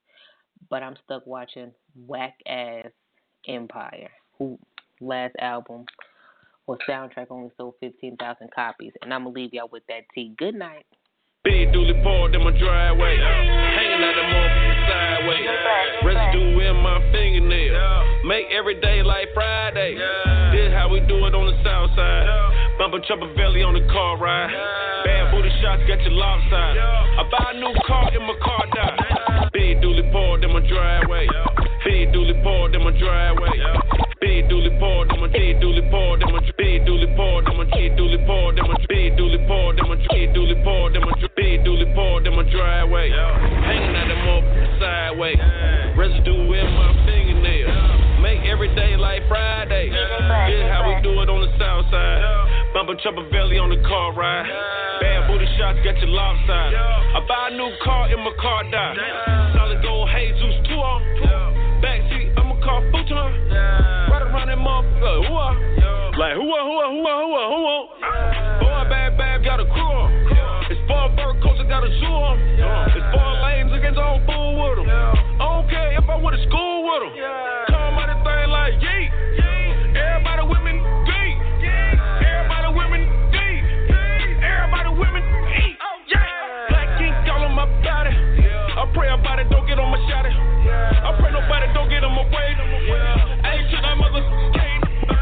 but I'm stuck watching whack ass Empire, who last album or soundtrack only sold fifteen thousand copies, and I'm gonna leave y'all with that tea. Good night. Big dually poured in my driveway, hanging out the motherfucker sideways. Residue in my fingernail, make every day like Friday. This how we do it on the south side. Bumpin' chopper belly on the car ride. Bad booty shots got you lopsided. I buy a new car and my car die. Big dually poured in my driveway. Big dually poured in my driveway. Big dually poured in my big dually poured in my big dually poured in my big dually poured in my big dually poured in my big dually poured in my big dually poured in my driveway. Hanging out the motherfucker sideways. Residue in my fingernail. Make every day like Friday. This how we do it on the south side. Bumpin' chopper belly on the car ride. Bad booty shots got you lopsided. I buy a new car and my car die. Solid gold Jesus two on. Backseat, I'ma call futon. Right around that motherfucker, who are? Like who are, who are, who are, who are, who are? Boy, bad, bad, got a crew on. It's four bird coats, I got a zoo on. It's four lanes against on fool with them. I don't care if I went to school with them. Come out of thing like yeet. Everybody with me, geek. Everybody with me, geek. Everybody with me, eat. Black ink all on my body. I pray about it, don't get on my shotty. I pray nobody don't get on my way. I ain't to that mother came.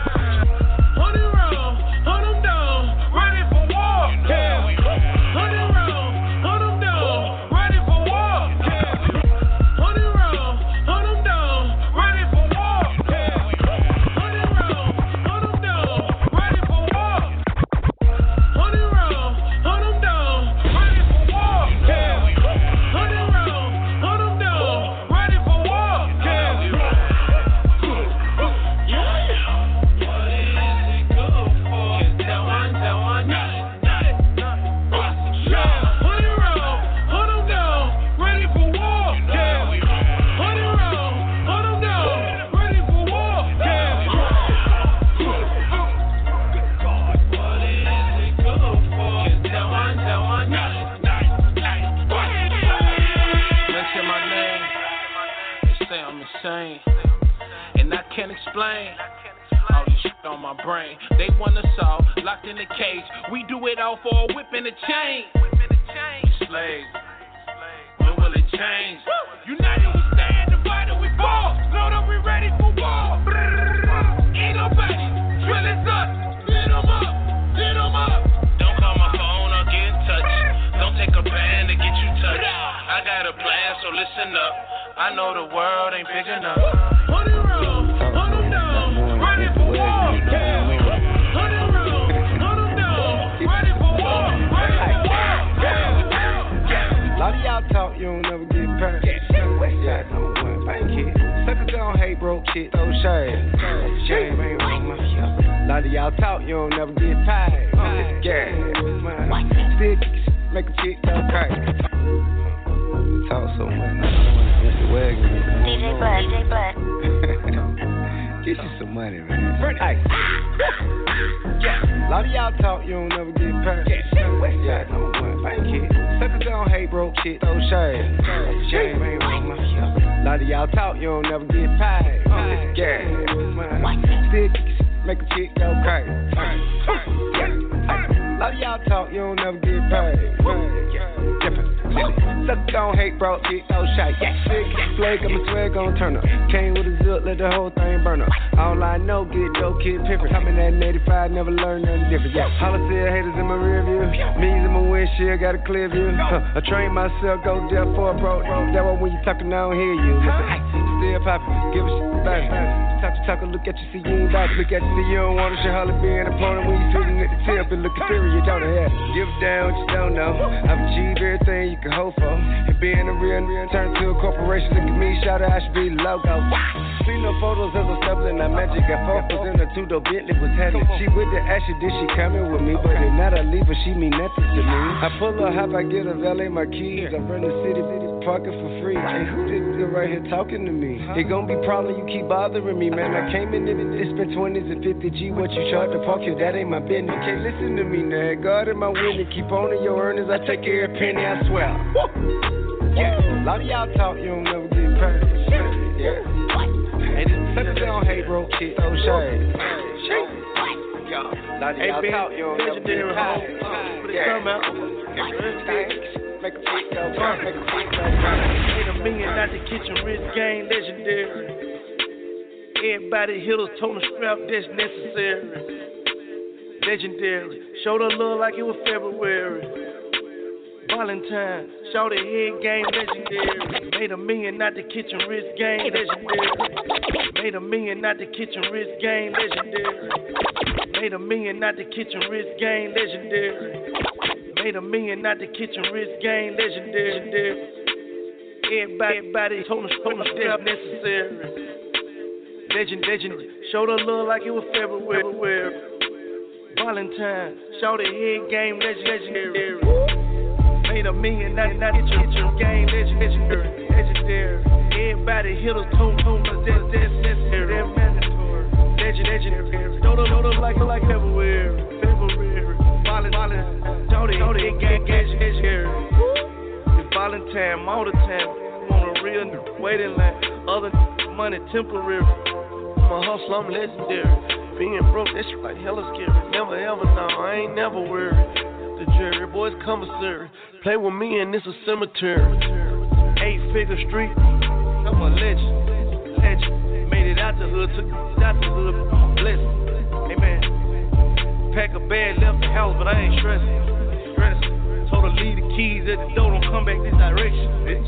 Hunt it round, hunt them down, ready for war. Yeah. Hunt it round, hunt them down, ready for war. Yeah. Hunt it round, hunt them down, ready for war. Yeah. Hunt it round, hunt them down, ready for war. Hunt it round, hunt them down, ready for war. Yeah. Hunt it round, hunt them down, ready for war. Yeah. And I can't explain all this shit on my brain. They want us all locked in a cage. We do it all for a whip and a chain. Slaves, when will it change? United we stand, divided we fall. Know that we ready for war. Ain't nobody drilling us. Hit 'em up, hit 'em up. Don't call my phone or get in touch. Don't take a band to get you touched. I got a plan, so listen up. I know the world ain't big enough. Hunt it round, hunt 'em down, ready for war. Hunt it round, hunt 'em down, ready for war, ready for war. A lot of y'all talk, you don't never get paid. Yeah, no one, thank you. Suckers don't hate broke shit, throw shade. Shame ain't wrong, my A lot of y'all talk, you don't never get paid. Yeah, still make a chick go crazy. Talk so much. D J Black, D J Black. Get you some money, man. Hey. Yeah. A lot of y'all talk, you don't never get paid. Yeah, no one, thank you. Suckers don't hate broke shit, throw shade. Shame ain't wrong, my A lot of y'all talk, you don't never get paid. Yeah. Still make a chick go crazy. A lot of y'all talk, you don't never get paid. Different. Sucker don't hate, bro, shit, no shite. Sick, flag, I'm a swag on turn up. Came with a zip, let the whole thing burn up. All I know, get dope, kid pimpin'. I'm in that eighty-five, never learned nothing different. Yeah, holla still haters in my rear view. Me's in my windshield, got a clear view. Huh, I train myself, go deaf for a bro. That why when you talkin', I don't hear you. Listen, still poppin', give a shit about it. Talk you talk a look at you, see you ain't about to look at you, see you don't want to share holler being an opponent when you sitting at the tip and looking serious, don't have. Give down what you don't know. I've achieved everything you can hope for. And being a real, real turn to a corporation. Look at me, shout out, I should be the logo. See no photos as I'm stumbling, I magic. Got focus in a two-door Bentley was heavy. She with the action, did she coming with me? But if not, I leave her, she mean nothing to me. I pull her, hop, I get a valet my keys. I run the city, parking for free. Hey, who this nigga right here talking to me? It gon' be problem, you keep bothering me, man. I came in and it spent twenties and fifty G. What you charge to park here, that ain't my business. Can't listen to me now. God in my witness, keep on in your earnings. I take every penny, I swear. Yeah, a lot of y'all talk, you don't never get paid. Yeah. Hey, this is don't hate, bro. Shit, so shade. Shade. A lot of y'all talk, you don't never get paid. Yeah. Come out. Make a pick go, make a pick go. Made a million out the kitchen, wrist game, legendary. Everybody hit us, told them strap, that's necessary. Legendary. Showed her love like it was February. Valentine. Showed her head game, legendary. Made a million out the kitchen, wrist game, legendary. Made a million out the kitchen, wrist game, legendary. Made a million out the kitchen, wrist game, legendary. Made a million out the kitchen, wrist game, legendary. Everybody, everybody told us, told us that's necessary. Legend, legend. Showed her love like it was February. Valentine. Showed her head game, legendary. Made a million out of the kitchen game, legendary. Legendary. Everybody hit us, told us that's necessary. That's mandatory. Legend, legendary. Showed her, showed her like, like February. February. Valentine. Showed her head game, legendary. It's Valentine all the time. On a real waiting line. Other money temporary. I'm a hustler, I'm legendary. Being broke, that shit like hella scary. Never ever, no, I ain't never worried. The jury, boys commissary. Play with me and this a cemetery. Eight figure street, I'm a legend. Legend. Made it out the hood, took it out the hood. Blessed. Hey man, pack a bag, left the house, but I ain't stressing. Stressing. Told her leave the keys at the door, don't come back this direction, bitch.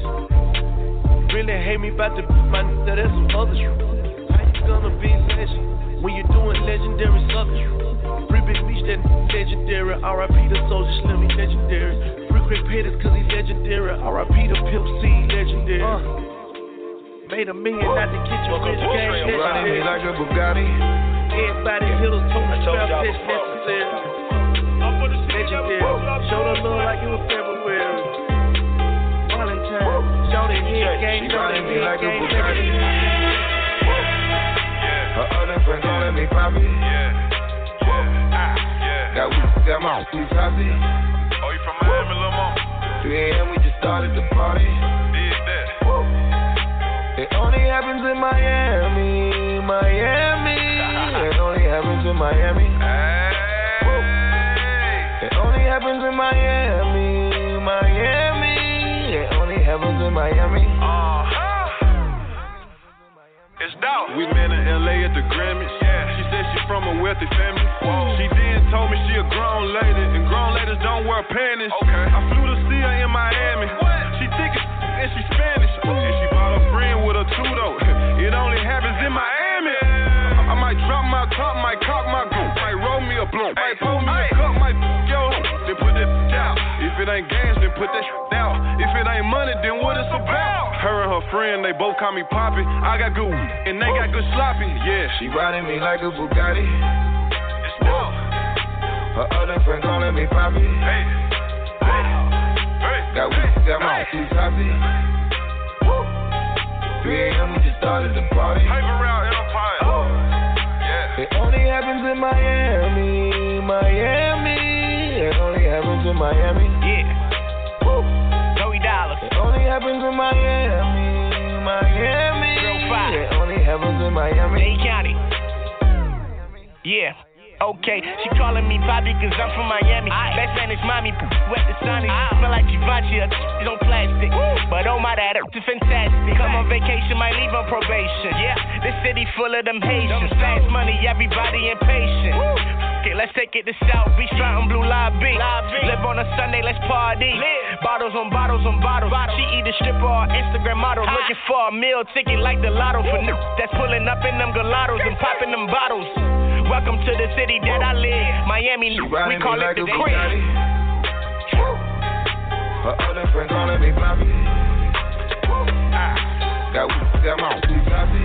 Really hate me about the my nigga, that's some other shit. How you gonna be legend when you doing legendary suckers? Free Big Beach, that legendary. R I P the Soldier Slim, he legendary. Free Craig Pettis, cause he legendary. R I P the Pimp C, legendary. Uh, made a million out the kitchen, rich game, legendary. Like a Bugatti. Everybody hit us, told us strap, that's necessary. Legendary. Showed her love like it was February. Valentine. Showed her head game, showed her head game, legendary. Her other friends calling me Poppy. Yeah. Yeah. Got weed, got my we Poppy. Oh, you from Miami, Lil' Mom? three a.m. we just started the party. Did that. It only happens in Miami, Miami. It only happens in Miami. Hey. It only happens in Miami, Miami. It only happens in Miami. Uh-huh. It's dope. We met in L A at the Grammys. Yeah. She said she from a wealthy family. Whoa. She then told me she a grown lady, and grown ladies don't wear panties. Okay. I flew to see her in Miami. What? She thick as and she Spanish. And she brought a friend with her too though. It only happens in Miami. I might drop my top, might cock my goop, might roll me a blunt, might pull me a cup, might yo, then put that out. If it ain't gas, then put that out. If it ain't money, then what it's about? Her and her friend, they both call me Poppy. I got good and they got good sloppy. Yeah, she riding me like a Bugatti. It's dope. Her other friend calling me Poppy. Hey, hey, hey. Got weed, got my we Poppy. three a.m. we just started the party. Paper route Empire. Yeah. It only happens in Miami, Miami. It only happens in Miami. Yeah. Woo. Joey Dollars. It only happens in Miami, Miami. It only happens in Miami. Dade County. Yeah. Okay, she calling me Bobby cause I'm from Miami. Aye. Best man is mommy, wet the sunny. Smell like Givenchy, her is on plastic. Woo. But oh my, that is fantastic. Come on vacation, might leave on probation. Yeah, this city full of them Haitians. Fast money, everybody impatient. Woo. Fuck it, let's take it to South Beach, Fountain Blue Lobby. Live on a Sunday, let's party. Bottles on bottles on bottles. She either stripper or Instagram model. Looking for a meal ticket like the lotto for niggas that's pulling up in them gelatos and popping them bottles. Welcome to the city that I live, Miami. We call it the crib. Her other friend calling me Bobby. Got weed, got my own two Bobby.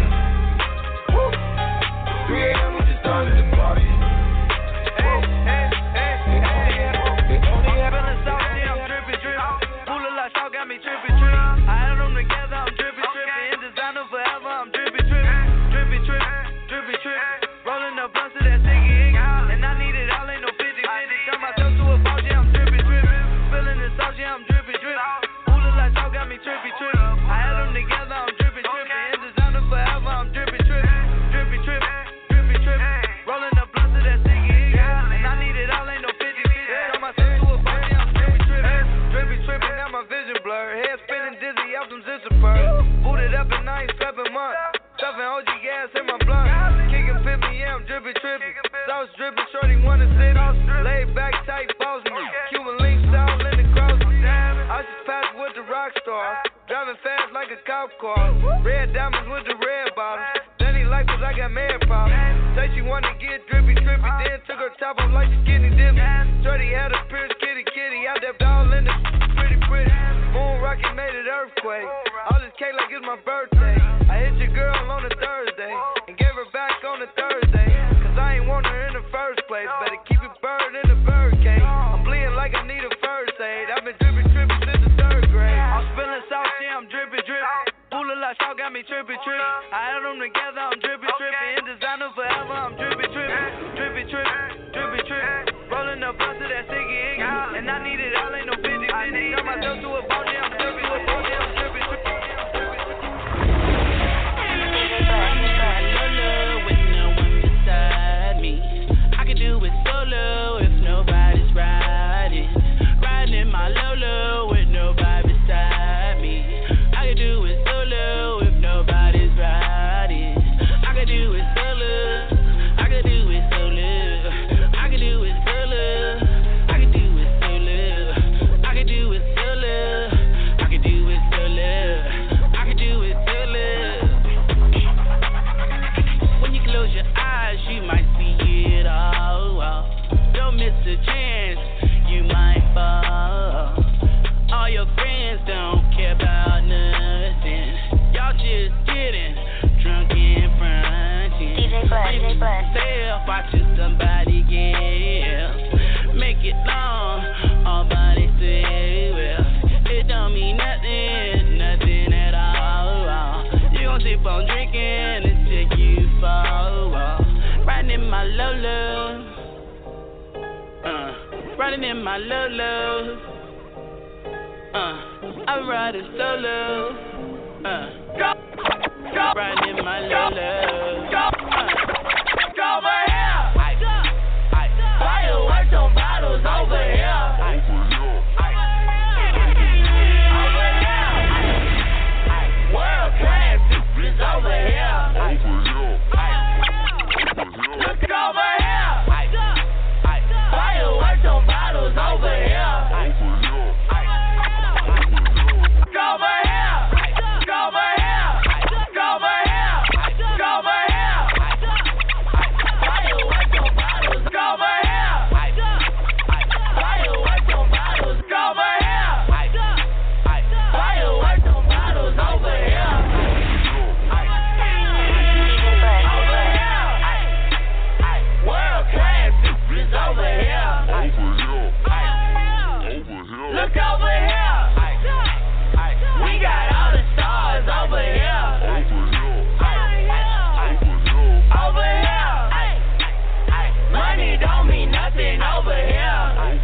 three a.m. we just started the party. Hey, hey, hey, hey. Feeling salty, I'm drippin', drippin'. Cooler like salt got me trippin', trippin'. I had them together, I'm drippin', trippin'. In designer forever, I'm drippin', trippin'. Drippin', trippin', drippin', trippin'. Rolling up blunts to that sticky ink. And I need it all, ain't no fifty fifty. Turn myself to a boss, yeah, I'm drippin', drippin'. Feeling the sauce, yeah, I'm drippin', drippin'. Cooler like salt got me trippin', trippin'. I had them together, I'm drippin', trippin'. In designer forever, I'm drippin', trippin'. Drippin', trippin'. Rolling up blunts to that sticky ink. And I need it all, ain't no fifty fifty. Turn myself to a body, I'm drippin', trippin'. Drippin', trippin', now my vision blurred. Head spinning dizzy off some Zizzipur. Booted up and I ain't steppin' months. Stuffin' O G gas in my blunt. Kickin' pimpin', yeah, I'm drippin', trippin'. Sauce drippin', shorty wanna sit. Laid back, tight, boss me. Cuban link style in the cross. I just passed with the rock star. Driving fast like a cop car. Red diamonds with the red bottoms. Like cause I got mad problems. Say she wanna get drippy, trippy, then took her top off like she skinny dippy. Shorty had a pierce, kitty, kitty. I dipped all in the pretty, pretty. Moon rocket made it earthquake. All this cake like it's my birthday. I hit your girl on a Thursday and gave her back on a Thursday. Cause I ain't want her in the first place. Better keep it bird in the bird cage. I'm bleeding like I need a first aid. I've been drippy, trippy since the third grade. I'm spilling sauce, yeah, I'm drippy, drippy. Cooler like salt got me trippin', trippin'. I had them together, I'm drippin', trippin'. In designer forever, I'm drippin', trippin'. Drippin', trippin', drippin', trippin'. Rolling up blunts to that sticky ink. And I need it all, ain't no fifty fifty. Turn myself to a ball, yeah, I'm drippin', to a ball, yeah, I'm drippin', Solo with no one beside me. I could do it solo if nobody's riding. Riding my Lolo with nobody beside me. I could do it solo if nobody's riding. I could do it solo. I could do it solo. I could do it solo. I could do it solo. I could do it solo. I could do it solo. I could do it solo. When you close your eyes, you might see it all. Don't miss a chance, you might fall. All your friends don't care about nothing. Y'all just getting drunk and frontin'. D J Black, D J Black. Self watching somebody else. Make it long, all by themselves. It don't mean nothing, nothing at all. You gon' keep on drinking until you fall. Riding in my Lolo. Uh, riding in my Lolo. Uh, I ride it solo. Uh, go, go, riding in my Lolo. Go, uh, go over here. I, I, fireworks on bottles over here. I, I, over here. I, world class is over here. I, I, look over here. I, I, fireworks on bottles over here. I, Go over here! Go over here! Go over here! Go over here! Fireworks on bottles! Go over here! Fireworks on bottles! Go over here! Fireworks on bottles over here! Over here! World class is over here! Look over here! We got all the stars over here. Over here. Money don't mean nothing over here.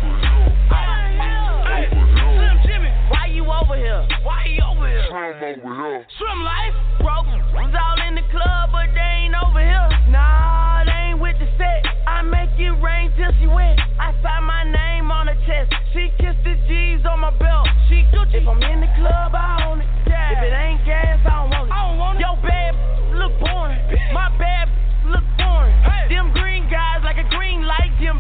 Slim Jimmy, why you over here? Why you over here? I'm over here. Swim life, broke. Was all in the club, but they ain't over here. Nah, they ain't with the set. I make it rain till she wet. I sign my name on her chest. She kissed the G's on my belt. She Gucci. If I'm in the club, I own it. Yeah. If it ain't gas, I don't want it. I don't want it. Yo, bad look boring. My bad look boring. Hey. Them green guys like a green light. Them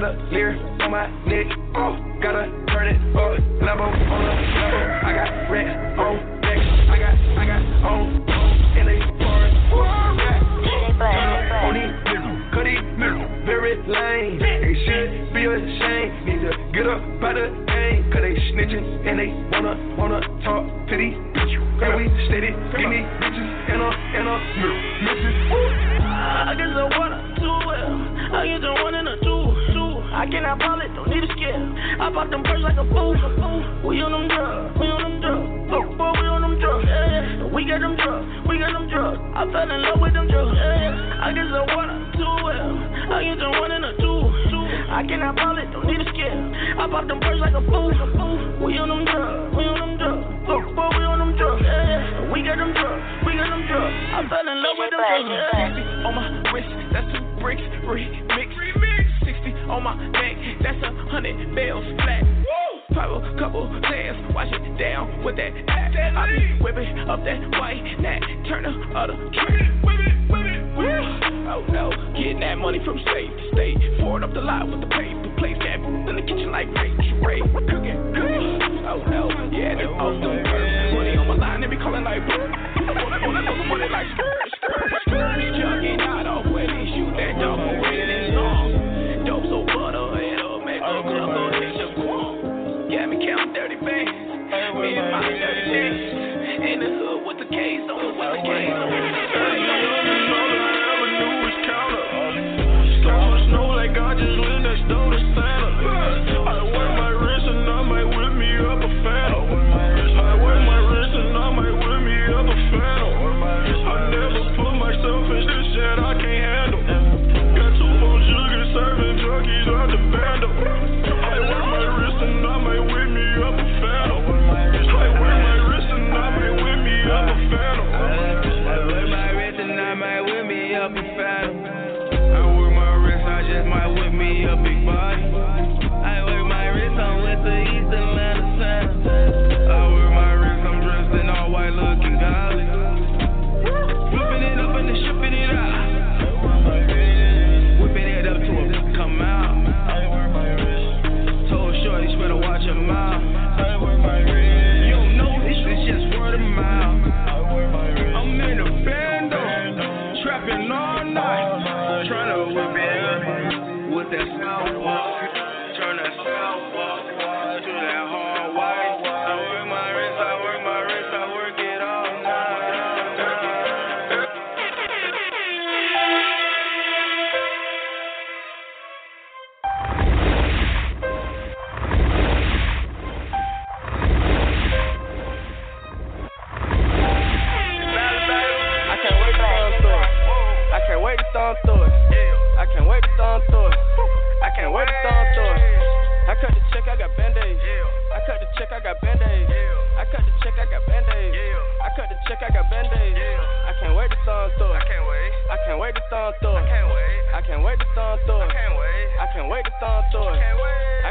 got a leer on my neck. Oh, gotta turn it up. Lambo on the level. I got rent on deck. I got, I got on, in a forest. On these niggas, cut these niggas, very lame. They should be ashamed. Need to get up by the game. Cause they snitching and they wanna, wanna talk to these bitches. Cause we steady, give me bitches and a, and a missus. I guess I wanna do well. I get the one and a two. I cannot ball it, don't need a scale. I pop them perks like a fool. We on them drugs, we on them drugs. Oh, boy, we on them drugs. Yeah, we got them drugs, we got them drugs. I fell in love with them drugs. Yeah, I guess I wanna do well. I get the one and a two. I cannot ball it, don't need a scale. I pop them perks like a fool. We on them drugs, we on them drugs. Oh, boy, we on them drugs. Yeah, we got them drugs, we got them drugs. I fell in love with them drugs. Yeah. On my wrist, that's two bricks, remix, remix. sixty on my neck, that's a hundred bells flat. Pop a couple players, watch it down with that ass. I be whipping up that white nat, turn the other trick. Whip it, whip it, whip it. Oh no, getting that money from state to state. Forward up the lot with the paper plates, got in the kitchen like Rachel Ray. Cooking, cooking. Oh no, yeah, they all them money on my line, they be calling like boom. I wanna, wanna know the money like stir, stir, stir. Chugging out off where they shoot that dog away in his long. Dope so butter, it'll make a couple hits of qualm. Got me counting dirty bands, me and my dirty days. In the hood with the case on, with the case on. Snow like I just live next door to Santa. I wear my wrist and I might whip me up a phantom. I wear my wrist and I might whip me up a phantom. I never put myself in this shit I can't handle. Got two more juggers serving junkies out the bando. I wear my wrist and I might whip me up a phantom. I wear my wrist and I might whip me up a phantom. I wear my wrist and I might whip me up a phantom. I just might whip me a big body. I wear my wrist, I'm with the East Atlanta Santa. I wear my wrist, I'm dressed in all white looking golly. Flipping it up and then shipping it out. Whipping it up to a come out. I wear my wrist. Told Shorty, she better watch her mouth. I wear my wrist. You don't know this, it's just word of mouth. I wear my wrist. I'm in a bando, trapping all night. Trying to whip it up with that southwalk. Turn that southwalk to that hard white. I work my wrist, I work my wrist, I work it all night. I can't wait to thumb through it. I can't wait to thumb through it. I can't wait to thumb through it. I can't wait to thumb through it. I cut the check, I got band-aids. I cut the check, I got band-aids. I cut the check, I got band-aids. I cut the check, I got band-aids. I can't wait to thumb through it. I can't wait. I can't wait to thumb through it. I can't wait. I can't wait to thumb through it. I can't wait. I can't wait to thumb through it. I can't wait.